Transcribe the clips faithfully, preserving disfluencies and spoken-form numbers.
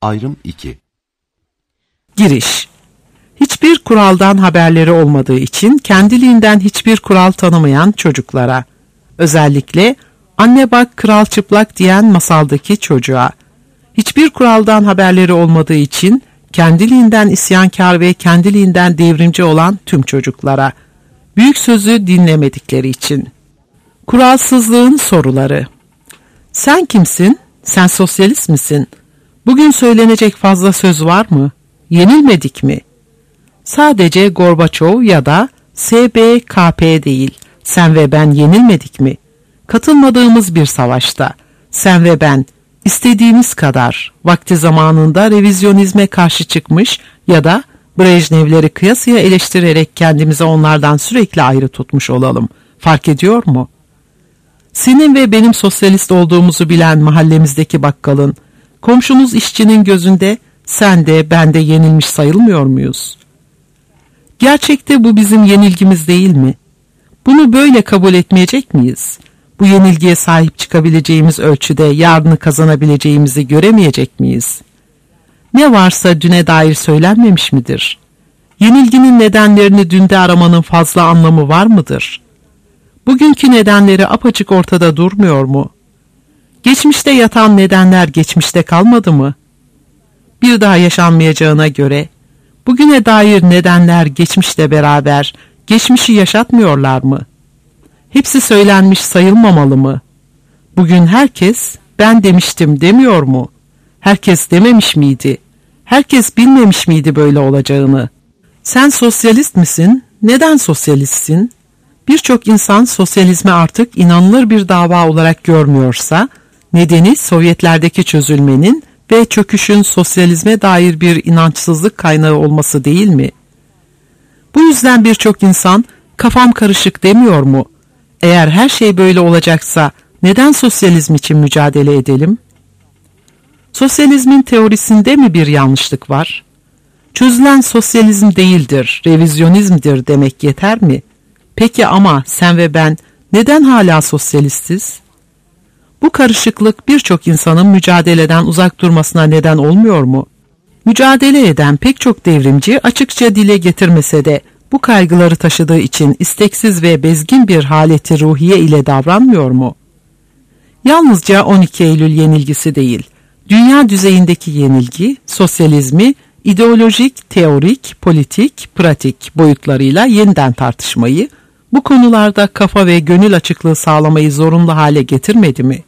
Ayrım iki. Giriş. Hiçbir kuraldan haberleri olmadığı için kendiliğinden hiçbir kural tanımayan çocuklara, özellikle anne bak kral çıplak diyen masaldaki çocuğa, hiçbir kuraldan haberleri olmadığı için kendiliğinden isyankar ve kendiliğinden devrimci olan tüm çocuklara, büyük sözü dinlemedikleri için. Kuralsızlığın soruları. Sen kimsin? Sen sosyalist misin? Bugün söylenecek fazla söz var mı? Yenilmedik mi? Sadece Gorbaçov ya da S B K P değil, sen ve ben yenilmedik mi? Katılmadığımız bir savaşta, sen ve ben istediğimiz kadar vakti zamanında revizyonizme karşı çıkmış ya da Brejnevleri kıyasıya eleştirerek kendimizi onlardan sürekli ayrı tutmuş olalım. Fark ediyor mu? Senin ve benim sosyalist olduğumuzu bilen mahallemizdeki bakkalın, komşumuz işçinin gözünde sen de ben de yenilmiş sayılmıyor muyuz? Gerçekte bu bizim yenilgimiz değil mi? Bunu böyle kabul etmeyecek miyiz? Bu yenilgiye sahip çıkabileceğimiz ölçüde yarını kazanabileceğimizi göremeyecek miyiz? Ne varsa düne dair söylenmemiş midir? Yenilginin nedenlerini dünde aramanın fazla anlamı var mıdır? Bugünkü nedenleri apaçık ortada durmuyor mu? Geçmişte yatan nedenler geçmişte kalmadı mı? Bir daha yaşanmayacağına göre, bugüne dair nedenler geçmişle beraber geçmişi yaşatmıyorlar mı? Hepsi söylenmiş sayılmamalı mı? Bugün herkes ben demiştim demiyor mu? Herkes dememiş miydi? Herkes bilmemiş miydi böyle olacağını? Sen sosyalist misin? Neden sosyalistsin? Birçok insan sosyalizme artık inanılır bir dava olarak görmüyorsa, nedeni Sovyetlerdeki çözülmenin ve çöküşün sosyalizme dair bir inançsızlık kaynağı olması değil mi? Bu yüzden birçok insan kafam karışık demiyor mu? Eğer her şey böyle olacaksa neden sosyalizm için mücadele edelim? Sosyalizmin teorisinde mi bir yanlışlık var? Çözülen sosyalizm değildir, revizyonizmdir demek yeter mi? Peki ama sen ve ben neden hala sosyalistiz? Bu karışıklık birçok insanın mücadeleden uzak durmasına neden olmuyor mu? Mücadele eden pek çok devrimci açıkça dile getirmese de bu kaygıları taşıdığı için isteksiz ve bezgin bir haleti ruhiye ile davranmıyor mu? Yalnızca on iki Eylül yenilgisi değil, dünya düzeyindeki yenilgi, sosyalizmi ideolojik, teorik, politik, pratik boyutlarıyla yeniden tartışmayı, bu konularda kafa ve gönül açıklığı sağlamayı zorunlu hale getirmedi mi?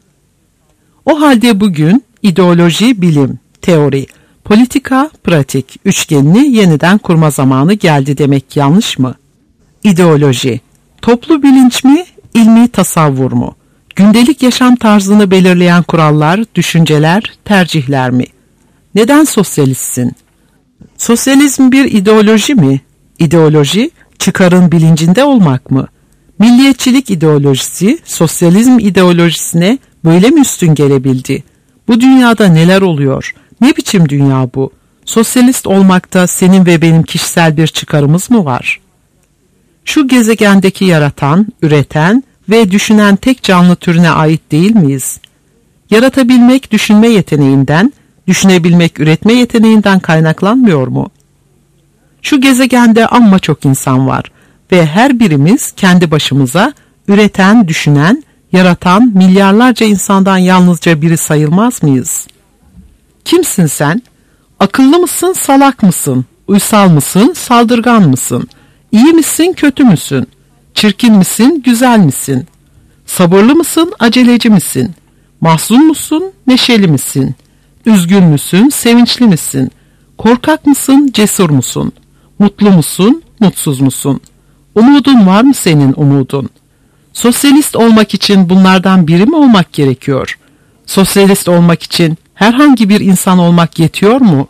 O halde bugün ideoloji, bilim, teori, politika, pratik üçgenini yeniden kurma zamanı geldi demek yanlış mı? İdeoloji, toplu bilinç mi, ilmi tasavvur mu? Gündelik yaşam tarzını belirleyen kurallar, düşünceler, tercihler mi? Neden sosyalistsin? Sosyalizm bir ideoloji mi? İdeoloji, çıkarın bilincinde olmak mı? Milliyetçilik ideolojisi, sosyalizm ideolojisine böyle mi üstün gelebildi? Bu dünyada neler oluyor? Ne biçim dünya bu? Sosyalist olmakta senin ve benim kişisel bir çıkarımız mı var? Şu gezegendeki yaratan, üreten ve düşünen tek canlı türüne ait değil miyiz? Yaratabilmek düşünme yeteneğinden, düşünebilmek üretme yeteneğinden kaynaklanmıyor mu? Şu gezegende amma çok insan var ve her birimiz kendi başımıza üreten, düşünen, yaratan milyarlarca insandan yalnızca biri sayılmaz mıyız? Kimsin sen? Akıllı mısın, salak mısın? Uysal mısın, saldırgan mısın? İyi misin, kötü müsün? Çirkin misin, güzel misin? Sabırlı mısın, aceleci misin? Mahzun musun, neşeli misin? Üzgün müsün, sevinçli misin? Korkak mısın, cesur musun? Mutlu musun, mutsuz musun? Umudun var mı senin umudun? Sosyalist olmak için bunlardan biri mi olmak gerekiyor? Sosyalist olmak için herhangi bir insan olmak yetiyor mu?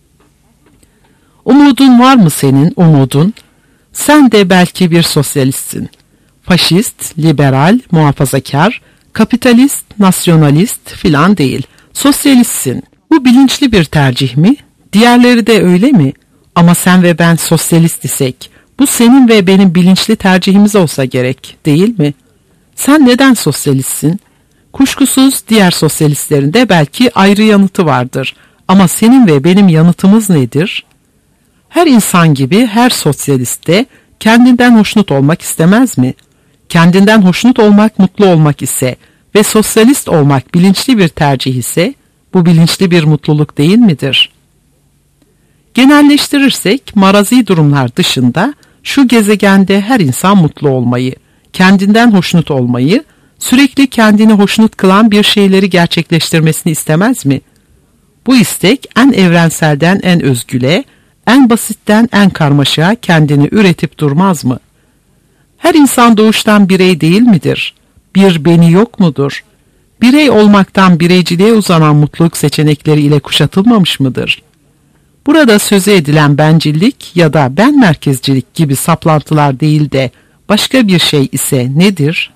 Umudun var mı senin umudun? Sen de belki bir sosyalistsin. Faşist, liberal, muhafazakar, kapitalist, nasyonalist filan değil. Sosyalistsin. Bu bilinçli bir tercih mi? Diğerleri de öyle mi? Ama sen ve ben sosyalist isek, bu senin ve benim bilinçli tercihimiz olsa gerek, değil mi? Sen neden sosyalistsin? Kuşkusuz diğer sosyalistlerin de belki ayrı yanıtı vardır. Ama senin ve benim yanıtımız nedir? Her insan gibi her sosyalist de kendinden hoşnut olmak istemez mi? Kendinden hoşnut olmak mutlu olmak ise ve sosyalist olmak bilinçli bir tercih ise bu bilinçli bir mutluluk değil midir? Genelleştirirsek marazi durumlar dışında şu gezegende her insan mutlu olmayı, kendinden hoşnut olmayı, sürekli kendini hoşnut kılan bir şeyleri gerçekleştirmesini istemez mi? Bu istek en evrenselden en özgüle, en basitten en karmaşaya kendini üretip durmaz mı? Her insan doğuştan birey değil midir? Bir beni yok mudur? Birey olmaktan bireyciliğe uzanan mutluluk seçenekleri ile kuşatılmamış mıdır? Burada sözü edilen bencillik ya da ben merkezcilik gibi saplantılar değil de başka bir şey ise nedir?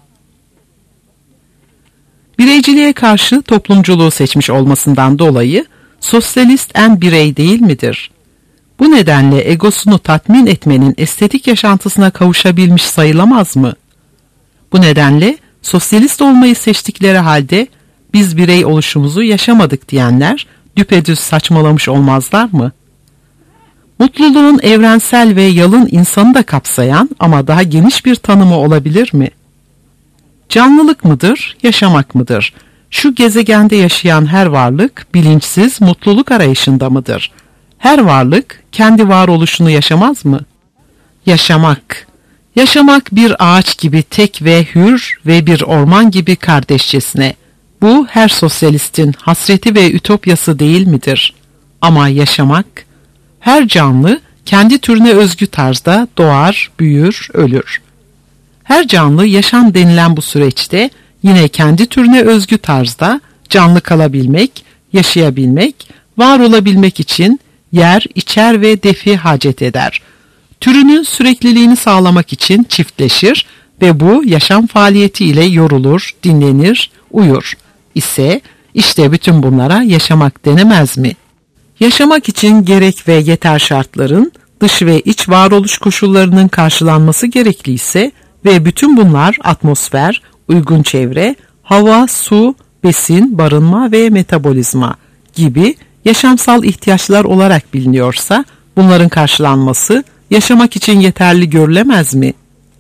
Bireyciliğe karşı toplumculuğu seçmiş olmasından dolayı sosyalist en birey değil midir? Bu nedenle egosunu tatmin etmenin estetik yaşantısına kavuşabilmiş sayılamaz mı? Bu nedenle sosyalist olmayı seçtikleri halde biz birey oluşumuzu yaşamadık diyenler düpedüz saçmalamış olmazlar mı? Mutluluğun evrensel ve yalın insanı da kapsayan ama daha geniş bir tanımı olabilir mi? Canlılık mıdır, yaşamak mıdır? Şu gezegende yaşayan her varlık bilinçsiz mutluluk arayışında mıdır? Her varlık kendi varoluşunu yaşamaz mı? Yaşamak. Yaşamak bir ağaç gibi tek ve hür ve bir orman gibi kardeşçesine. Bu her sosyalistin hasreti ve ütopyası değil midir? Ama yaşamak, her canlı kendi türüne özgü tarzda doğar, büyür, ölür. Her canlı yaşam denilen bu süreçte yine kendi türüne özgü tarzda canlı kalabilmek, yaşayabilmek, var olabilmek için yer, içer ve defi hacet eder. Türünün sürekliliğini sağlamak için çiftleşir ve bu yaşam faaliyeti ile yorulur, dinlenir, uyur ise işte bütün bunlara yaşamak denemez mi? Yaşamak için gerek ve yeter şartların dış ve iç varoluş koşullarının karşılanması gerekliyse ve bütün bunlar atmosfer, uygun çevre, hava, su, besin, barınma ve metabolizma gibi yaşamsal ihtiyaçlar olarak biliniyorsa bunların karşılanması yaşamak için yeterli görülemez mi?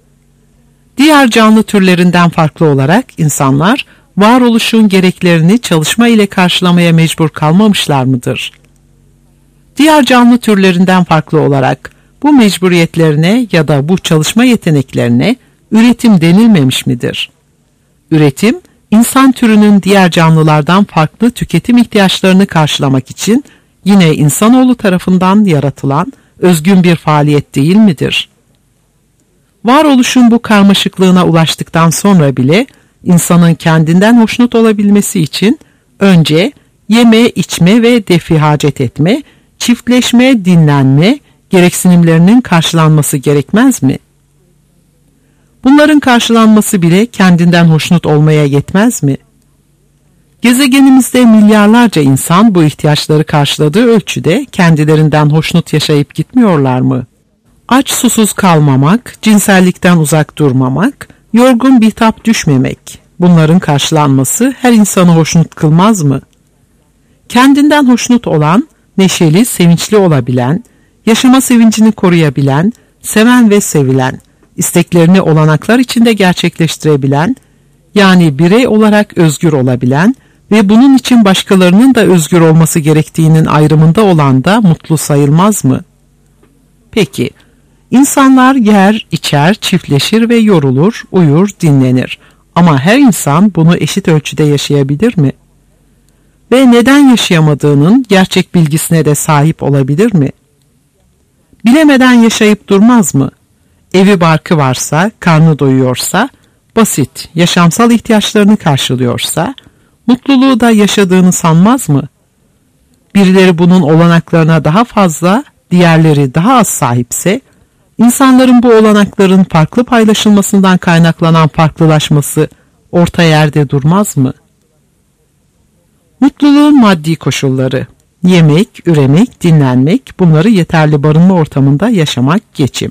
Diğer canlı türlerinden farklı olarak insanlar varoluşun gereklerini çalışma ile karşılamaya mecbur kalmamışlar mıdır? Diğer canlı türlerinden farklı olarak bu mecburiyetlerine ya da bu çalışma yeteneklerine üretim denilmemiş midir? Üretim, insan türünün diğer canlılardan farklı tüketim ihtiyaçlarını karşılamak için yine insanoğlu tarafından yaratılan özgün bir faaliyet değil midir? Varoluşun bu karmaşıklığına ulaştıktan sonra bile insanın kendinden hoşnut olabilmesi için önce yeme, içme ve defi hacet etme, çiftleşme, dinlenme gereksinimlerinin karşılanması gerekmez mi? Bunların karşılanması bile kendinden hoşnut olmaya yetmez mi? Gezegenimizde milyarlarca insan bu ihtiyaçları karşıladığı ölçüde kendilerinden hoşnut yaşayıp gitmiyorlar mı? Aç susuz kalmamak, cinsellikten uzak durmamak, yorgun bitap düşmemek, bunların karşılanması her insanı hoşnut kılmaz mı? Kendinden hoşnut olan, neşeli, sevinçli olabilen, yaşama sevincini koruyabilen, seven ve sevilen, isteklerini olanaklar içinde gerçekleştirebilen, yani birey olarak özgür olabilen ve bunun için başkalarının da özgür olması gerektiğinin ayrımında olan da mutlu sayılmaz mı? Peki, insanlar yer, içer, çiftleşir ve yorulur, uyur, dinlenir. Ama her insan bunu eşit ölçüde yaşayabilir mi? Ve neden yaşayamadığının gerçek bilgisine de sahip olabilir mi? Bilemeden yaşayıp durmaz mı? Evi barkı varsa, karnı doyuyorsa, basit, yaşamsal ihtiyaçlarını karşılıyorsa, mutluluğu da yaşadığını sanmaz mı? Birileri bunun olanaklarına daha fazla, diğerleri daha az sahipse, insanların bu olanakların farklı paylaşılmasından kaynaklanan farklılaşması orta yerde durmaz mı? Mutluluğun maddi koşulları, yemek, üremek, dinlenmek, bunları yeterli barınma ortamında yaşamak, geçim.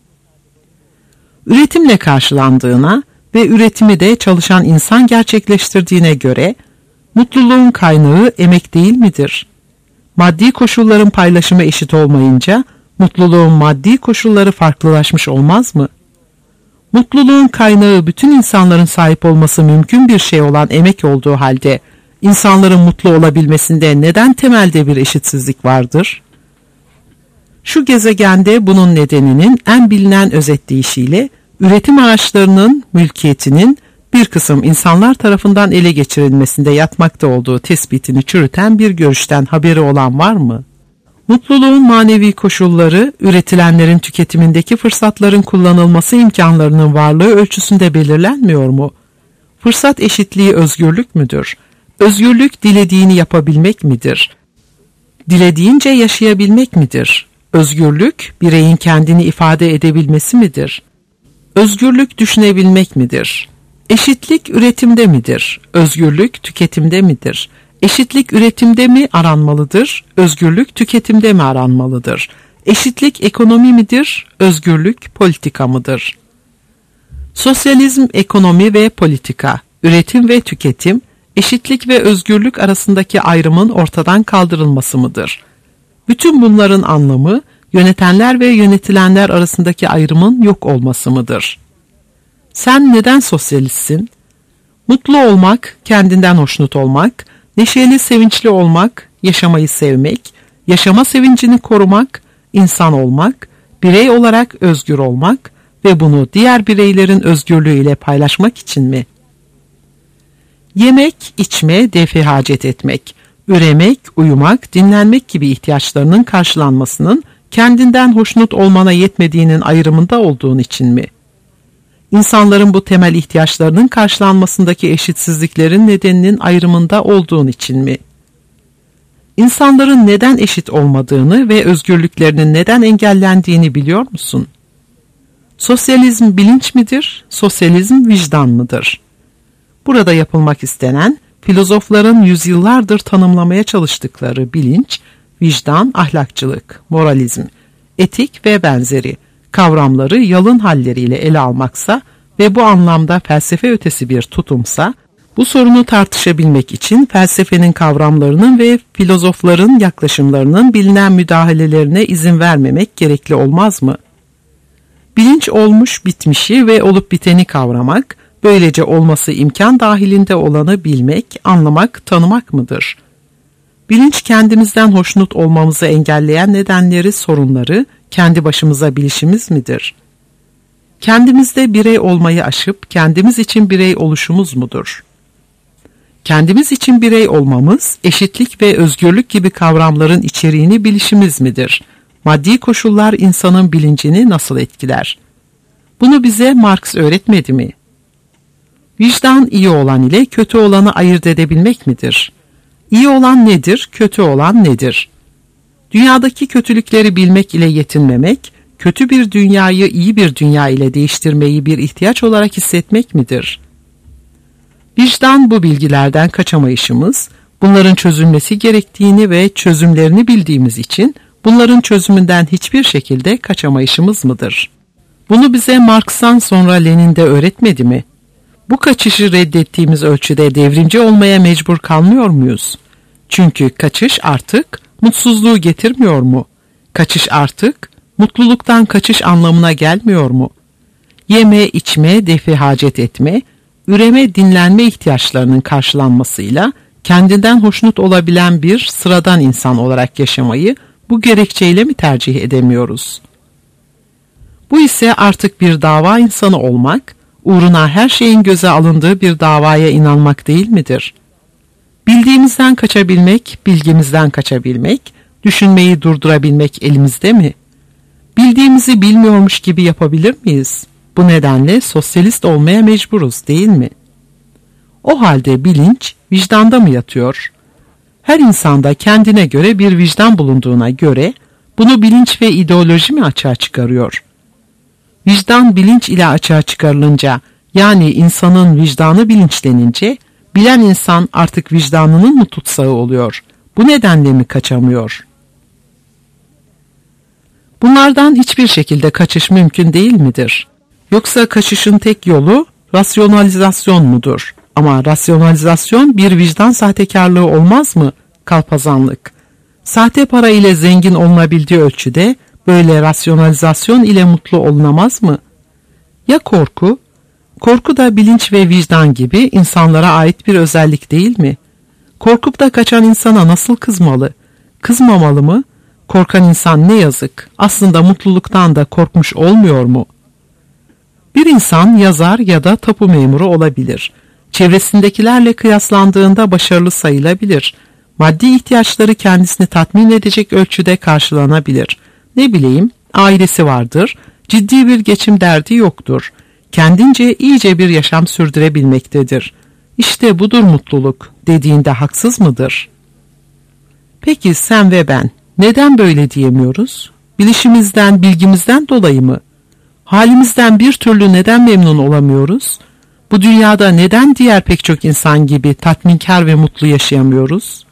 Üretimle karşılandığına ve üretimi de çalışan insan gerçekleştirdiğine göre mutluluğun kaynağı emek değil midir? Maddi koşulların paylaşımı eşit olmayınca mutluluğun maddi koşulları farklılaşmış olmaz mı? Mutluluğun kaynağı bütün insanların sahip olması mümkün bir şey olan emek olduğu halde insanların mutlu olabilmesinde neden temelde bir eşitsizlik vardır? Şu gezegende bunun nedeninin en bilinen özet deyişiyle üretim araçlarının mülkiyetinin bir kısım insanlar tarafından ele geçirilmesinde yatmakta olduğu tespitini çürüten bir görüşten haberi olan var mı? Mutluluğun manevi koşulları, üretilenlerin tüketimindeki fırsatların kullanılması imkanlarının varlığı ölçüsünde belirlenmiyor mu? Fırsat eşitliği özgürlük müdür? Özgürlük dilediğini yapabilmek midir? Dilediğince yaşayabilmek midir? Özgürlük, bireyin kendini ifade edebilmesi midir? Özgürlük düşünebilmek midir? Eşitlik üretimde midir? Özgürlük tüketimde midir? Eşitlik üretimde mi aranmalıdır? Özgürlük tüketimde mi aranmalıdır? Eşitlik ekonomi midir? Özgürlük politika mıdır? Sosyalizm, ekonomi ve politika, üretim ve tüketim, eşitlik ve özgürlük arasındaki ayrımın ortadan kaldırılması mıdır? Bütün bunların anlamı, yönetenler ve yönetilenler arasındaki ayrımın yok olması mıdır? Sen neden sosyalistsin? Mutlu olmak, kendinden hoşnut olmak, neşeli, sevinçli olmak, yaşamayı sevmek, yaşama sevincini korumak, insan olmak, birey olarak özgür olmak ve bunu diğer bireylerin özgürlüğüyle paylaşmak için mi? Yemek, içme, defi hacet etmek, üremek, uyumak, dinlenmek gibi ihtiyaçlarının karşılanmasının kendinden hoşnut olmana yetmediğinin ayrımında olduğun için mi? İnsanların bu temel ihtiyaçlarının karşılanmasındaki eşitsizliklerin nedeninin ayrımında olduğun için mi? İnsanların neden eşit olmadığını ve özgürlüklerinin neden engellendiğini biliyor musun? Sosyalizm bilinç midir, sosyalizm vicdan mıdır? Burada yapılmak istenen, filozofların yüzyıllardır tanımlamaya çalıştıkları bilinç, vicdan, ahlakçılık, moralizm, etik ve benzeri kavramları yalın halleriyle ele almaksa ve bu anlamda felsefe ötesi bir tutumsa, bu sorunu tartışabilmek için felsefenin kavramlarının ve filozofların yaklaşımlarının bilinen müdahalelerine izin vermemek gerekli olmaz mı? Bilinç olmuş bitmişi ve olup biteni kavramak, böylece olması imkan dahilinde olanı bilmek, anlamak, tanımak mıdır? Bilinç kendimizden hoşnut olmamızı engelleyen nedenleri, sorunları kendi başımıza bilişimiz midir? Kendimizde birey olmayı aşıp kendimiz için birey oluşumuz mudur? Kendimiz için birey olmamız, eşitlik ve özgürlük gibi kavramların içeriğini bilişimiz midir? Maddi koşullar insanın bilincini nasıl etkiler? Bunu bize Marx öğretmedi mi? Vicdan iyi olan ile kötü olanı ayırt edebilmek midir? İyi olan nedir, kötü olan nedir? Dünyadaki kötülükleri bilmek ile yetinmemek, kötü bir dünyayı iyi bir dünya ile değiştirmeyi bir ihtiyaç olarak hissetmek midir? Vicdan bu bilgilerden kaçamayışımız, bunların çözülmesi gerektiğini ve çözümlerini bildiğimiz için bunların çözümünden hiçbir şekilde kaçamayışımız mıdır? Bunu bize Marx'tan sonra Lenin de öğretmedi mi? Bu kaçışı reddettiğimiz ölçüde devrimci olmaya mecbur kalmıyor muyuz? Çünkü kaçış artık mutsuzluğu getirmiyor mu? Kaçış artık mutluluktan kaçış anlamına gelmiyor mu? Yeme, içme, defi hacet etme, üreme, dinlenme ihtiyaçlarının karşılanmasıyla kendinden hoşnut olabilen bir sıradan insan olarak yaşamayı bu gerekçeyle mi tercih edemiyoruz? Bu ise artık bir dava insanı olmak, uğruna her şeyin göze alındığı bir davaya inanmak değil midir? Bildiğimizden kaçabilmek, bilgimizden kaçabilmek, düşünmeyi durdurabilmek elimizde mi? Bildiğimizi bilmiyormuş gibi yapabilir miyiz? Bu nedenle sosyalist olmaya mecburuz, değil mi? O halde bilinç vicdanda mı yatıyor? Her insanda kendine göre bir vicdan bulunduğuna göre bunu bilinç ve ideoloji mi açığa çıkarıyor? Vicdan bilinç ile açığa çıkarılınca, yani insanın vicdanı bilinçlenince, bilen insan artık vicdanının mı tutsağı oluyor? Bu nedenle mi kaçamıyor? Bunlardan hiçbir şekilde kaçış mümkün değil midir? Yoksa kaçışın tek yolu rasyonalizasyon mudur? Ama rasyonalizasyon bir vicdan sahtekarlığı olmaz mı? Kalpazanlık. Sahte para ile zengin olunabildiği ölçüde böyle rasyonalizasyon ile mutlu olunamaz mı? Ya korku? Korku da bilinç ve vicdan gibi insanlara ait bir özellik değil mi? Korkup da kaçan insana nasıl kızmalı? Kızmamalı mı? Korkan insan ne yazık, aslında mutluluktan da korkmuş olmuyor mu? Bir insan yazar ya da tapu memuru olabilir. Çevresindekilerle kıyaslandığında başarılı sayılabilir. Maddi ihtiyaçları kendisini tatmin edecek ölçüde karşılanabilir. Ne bileyim, ailesi vardır, ciddi bir geçim derdi yoktur. Kendince iyice bir yaşam sürdürebilmektedir. İşte budur mutluluk dediğinde haksız mıdır? Peki sen ve ben neden böyle diyemiyoruz? Bilişimizden, bilgimizden dolayı mı? Halimizden bir türlü neden memnun olamıyoruz? Bu dünyada neden diğer pek çok insan gibi tatminkar ve mutlu yaşayamıyoruz?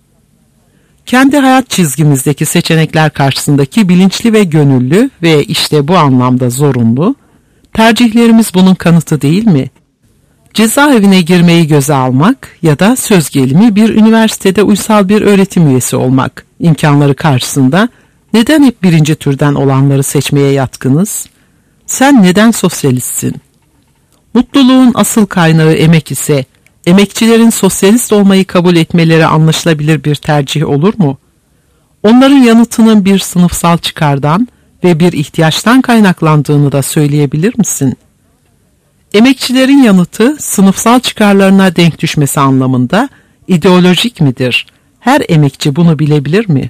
Kendi hayat çizgimizdeki seçenekler karşısındaki bilinçli ve gönüllü ve işte bu anlamda zorunlu, tercihlerimiz bunun kanıtı değil mi? Cezaevine girmeyi göze almak ya da söz gelimi bir üniversitede uysal bir öğretim üyesi olmak imkanları karşısında neden hep birinci türden olanları seçmeye yatkınız? Sen neden sosyalistsin? Mutluluğun asıl kaynağı emek ise emekçilerin sosyalist olmayı kabul etmeleri anlaşılabilir bir tercih olur mu? Onların yanıtının bir sınıfsal çıkardan ve bir ihtiyaçtan kaynaklandığını da söyleyebilir misin? Emekçilerin yanıtı sınıfsal çıkarlarına denk düşmesi anlamında ideolojik midir? Her emekçi bunu bilebilir mi?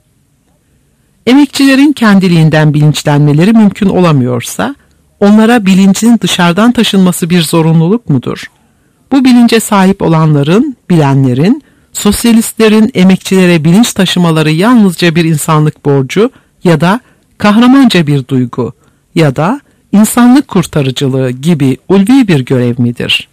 Emekçilerin kendiliğinden bilinçlenmeleri mümkün olamıyorsa, onlara bilincin dışarıdan taşınması bir zorunluluk mudur? Bu bilince sahip olanların, bilenlerin, sosyalistlerin emekçilere bilinç taşımaları yalnızca bir insanlık borcu ya da kahramanca bir duygu ya da insanlık kurtarıcılığı gibi ulvi bir görev midir?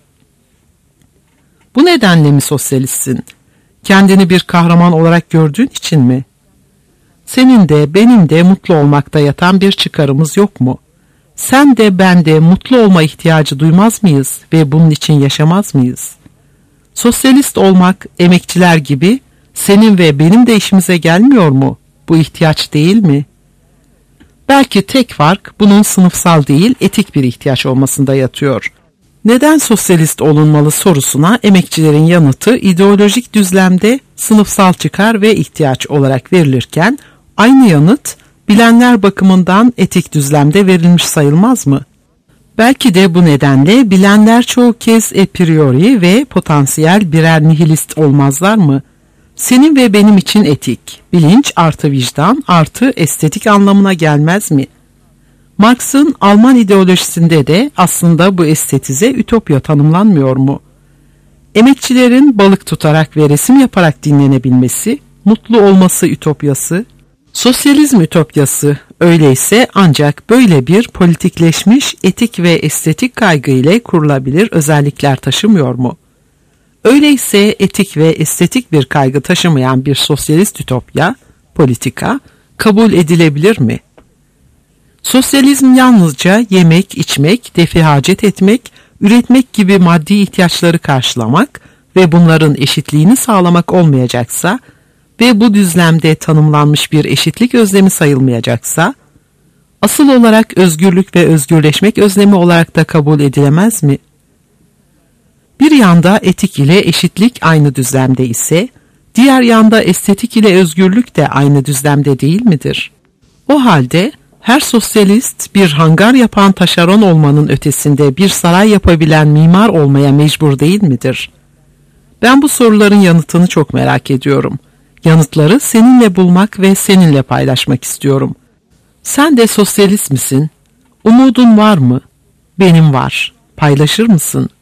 Bu nedenle mi sosyalistsin? Kendini bir kahraman olarak gördüğün için mi? Senin de benim de mutlu olmakta yatan bir çıkarımız yok mu? Sen de ben de mutlu olma ihtiyacı duymaz mıyız ve bunun için yaşamaz mıyız? Sosyalist olmak emekçiler gibi senin ve benim de işimize gelmiyor mu? Bu ihtiyaç değil mi? Belki tek fark bunun sınıfsal değil etik bir ihtiyaç olmasında yatıyor. Neden sosyalist olunmalı sorusuna emekçilerin yanıtı ideolojik düzlemde sınıfsal çıkar ve ihtiyaç olarak verilirken aynı yanıt bilenler bakımından etik düzlemde verilmiş sayılmaz mı? Belki de bu nedenle bilenler çoğu kez a priori ve potansiyel birer nihilist olmazlar mı? Senin ve benim için etik, bilinç artı vicdan artı estetik anlamına gelmez mi? Marx'ın Alman ideolojisinde de aslında bu estetize ütopya tanımlanmıyor mu? Emekçilerin balık tutarak ve resim yaparak dinlenebilmesi, mutlu olması ütopyası, sosyalizm ütopyası öyleyse ancak böyle bir politikleşmiş etik ve estetik kaygı ile kurulabilir özellikler taşımıyor mu? Öyleyse etik ve estetik bir kaygı taşımayan bir sosyalist ütopya, politika, kabul edilebilir mi? Sosyalizm yalnızca yemek, içmek, defi hacet etmek, üretmek gibi maddi ihtiyaçları karşılamak ve bunların eşitliğini sağlamak olmayacaksa ve bu düzlemde tanımlanmış bir eşitlik özlemi sayılmayacaksa, asıl olarak özgürlük ve özgürleşmek özlemi olarak da kabul edilemez mi? Bir yanda etik ile eşitlik aynı düzlemde ise, diğer yanda estetik ile özgürlük de aynı düzlemde değil midir? O halde her sosyalist bir hangar yapan taşeron olmanın ötesinde bir saray yapabilen mimar olmaya mecbur değil midir? Ben bu soruların yanıtını çok merak ediyorum. Yanıtları seninle bulmak ve seninle paylaşmak istiyorum. Sen de sosyalist misin? Umudun var mı? Benim var. Paylaşır mısın?